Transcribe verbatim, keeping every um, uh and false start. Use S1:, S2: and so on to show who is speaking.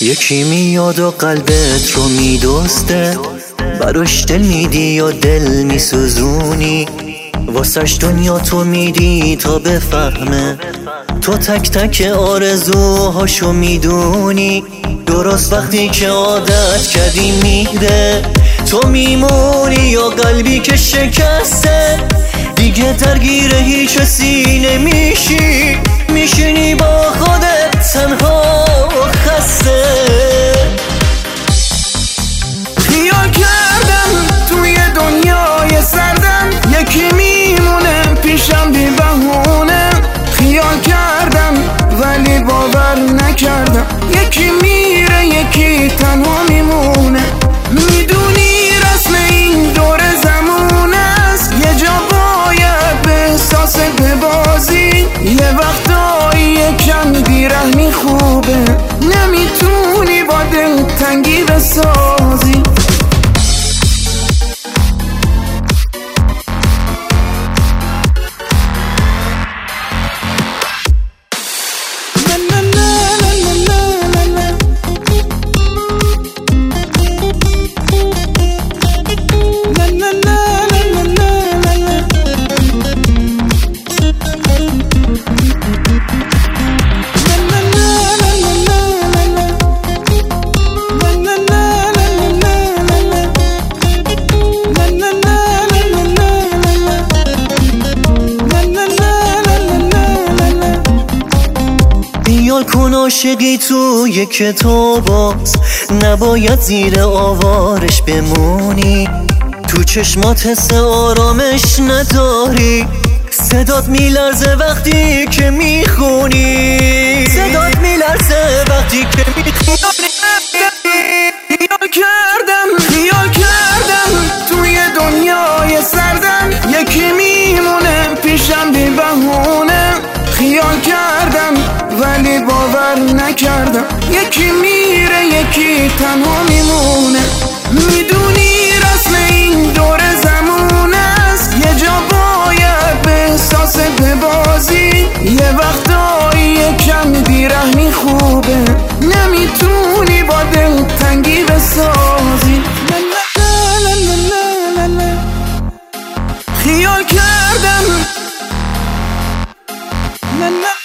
S1: یکی میاد و قلبت رو میدسته، براش دل میدی یا دل میسوزونی، واسش دنیا تو میدی تا بفهمه، تو تک تک آرزوهاشو میدونی. درست وقتی که عادت کردی میره، تو میمونی یا قلبی که شکسته، دیگه درگیر هیچ کسی نمیشی، میشینی با خودت تنها و خسته.
S2: خیال کردم توی دنیای سردم، یکی میمونه پیشم بی بهونه. خیال کردم ولی باور نکردم، یکی میره یکی تنها میمونه. میدونی رسم این دور زمونه است، یه جا باید به احساس ببازی، یه وقتایی یکم بیرحمی خوبه، نمیتونی با دل تنگی بسازی.
S1: خیال کن عاشقی توی کتابات، نباید زیر آوارش بمونی، تو چشمات حس آرامش نداری، صدات میلرزه وقتی که میخونی، صدات میلرزه وقتی که میخونی.
S2: خیال کردم خیال کردم توی دنیای سردم، یکی میمونه پیشم بی بهونه. خیال کردم ولی باور نکردم، یکی میره یکی تنها میمونه. میدونی رسم این دور زمونه است، یه جا باید به احساس ببازی، یه وقتایی یکم بیرحمی خوبه، نمیتونی با دل تنگی بسازی. خیال کردم